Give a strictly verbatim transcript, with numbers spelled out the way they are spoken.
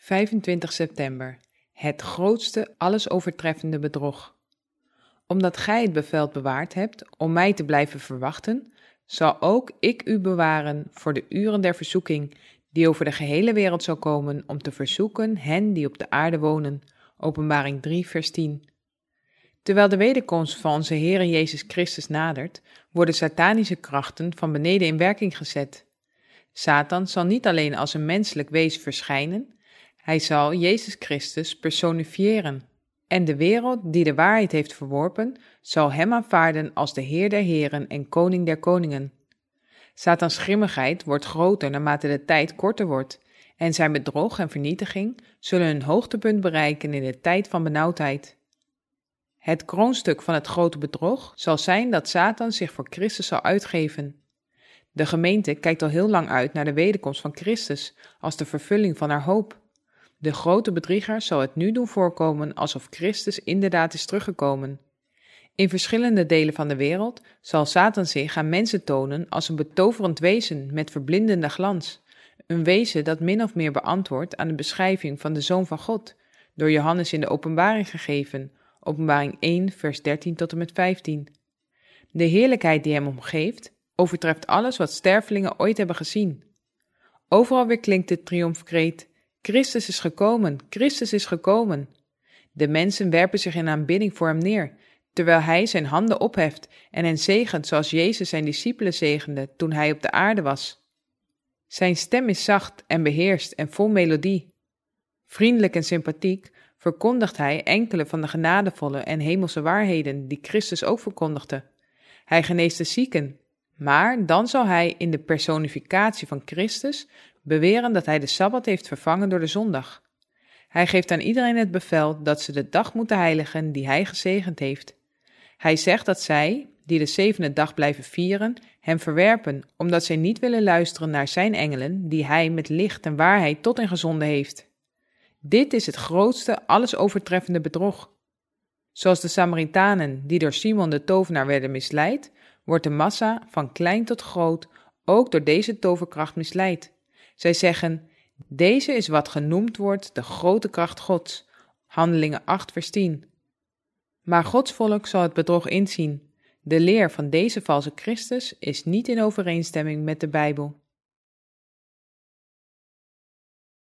vijfentwintig september. Het grootste, alles overtreffende bedrog. Omdat gij het bevel bewaard hebt om mij te blijven verwachten, zal ook ik u bewaren voor de uren der verzoeking, die over de gehele wereld zal komen om te verzoeken hen die op de aarde wonen. Openbaring drie, vers tien. Terwijl de wederkomst van onze Heere Jezus Christus nadert, worden satanische krachten van beneden in werking gezet. Satan zal niet alleen als een menselijk wezen verschijnen, hij zal Jezus Christus personifiëren. En de wereld die de waarheid heeft verworpen, zal hem aanvaarden als de Heer der Heren en Koning der Koningen. Satans grimmigheid wordt groter naarmate de tijd korter wordt, en zijn bedrog en vernietiging zullen een hoogtepunt bereiken in de tijd van benauwdheid. Het kroonstuk van het grote bedrog zal zijn dat Satan zich voor Christus zal uitgeven. De gemeente kijkt al heel lang uit naar de wederkomst van Christus als de vervulling van haar hoop. De grote bedrieger zal het nu doen voorkomen alsof Christus inderdaad is teruggekomen. In verschillende delen van de wereld zal Satan zich aan mensen tonen als een betoverend wezen met verblindende glans. Een wezen dat min of meer beantwoordt aan de beschrijving van de Zoon van God, door Johannes in de Openbaring gegeven, Openbaring één, vers dertien tot en met vijftien. De heerlijkheid die hem omgeeft, overtreft alles wat stervelingen ooit hebben gezien. Overal weer klinkt de triomfkreet: Christus is gekomen, Christus is gekomen. De mensen werpen zich in aanbidding voor hem neer, terwijl hij zijn handen opheft en hen zegent zoals Jezus zijn discipelen zegende toen hij op de aarde was. Zijn stem is zacht en beheerst en vol melodie. Vriendelijk en sympathiek verkondigt hij enkele van de genadevolle en hemelse waarheden die Christus ook verkondigde. Hij geneest de zieken, maar dan zal hij in de personificatie van Christus beweren dat hij de Sabbat heeft vervangen door de zondag. Hij geeft aan iedereen het bevel dat ze de dag moeten heiligen die hij gezegend heeft. Hij zegt dat zij, die de zevende dag blijven vieren, hem verwerpen, omdat zij niet willen luisteren naar zijn engelen, die hij met licht en waarheid tot hen gezonden heeft. Dit is het grootste, alles overtreffende bedrog. Zoals de Samaritanen, die door Simon de tovenaar werden misleid, wordt de massa, van klein tot groot, ook door deze toverkracht misleid. Zij zeggen: deze is wat genoemd wordt de grote kracht Gods. Handelingen acht, vers tien. Maar Gods volk zal het bedrog inzien. De leer van deze valse Christus is niet in overeenstemming met de Bijbel.